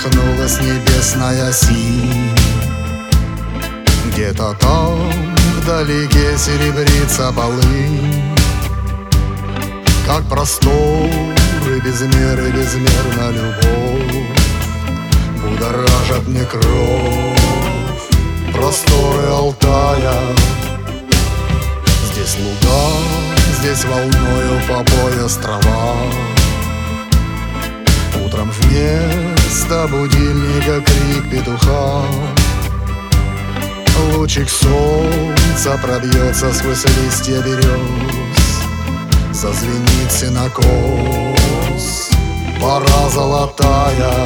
колыхнулась небесная синь. Где-то там вдалеке серебрится полынь, как просторы без меры, безмерна любовь. Будоражат мне кровь просторы Алтая. Здесь луга, здесь волною по пояс трава. Утром вместо будильника крик петуха. Лучик солнца пробьется сквозь листья берез. Зазвенит сенокос, пора золотая.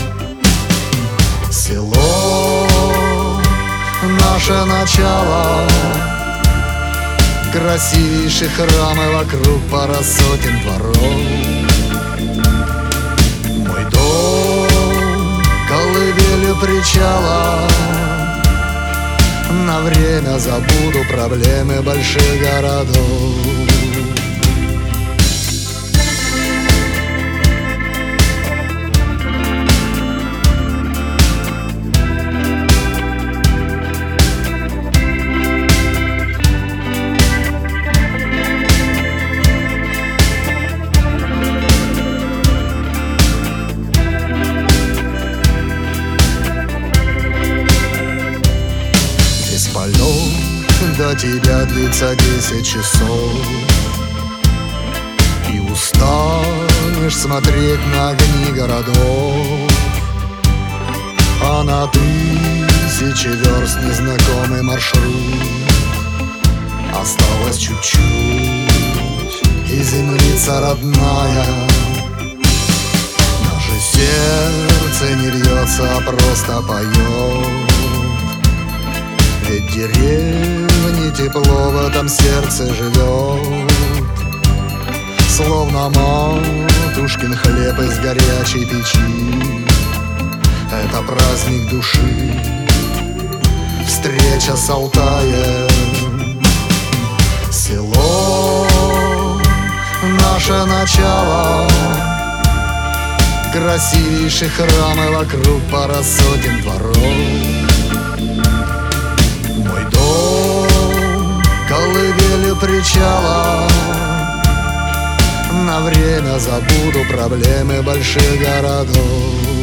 Село наше начало, красивейшие храмы вокруг, пара сотен дворов. Мой дом колыбелью причала. На время забуду проблемы больших городов. Полет до тебя длится 10 часов, и устанешь смотреть на огни городов. А на тысячи верст незнакомый маршрут. Осталось чуть-чуть, и землица родная. Наше сердце не льется, а просто поет. Ведь деревни тепло в этом сердце живет. Словно матушкин хлеб из горячей печи. Это праздник души, встреча с Алтаем. Село наше начало, красивейшие храмы вокруг, пара сотен дворов. Мой дом колыбелью причала. На время забуду проблемы больших городов.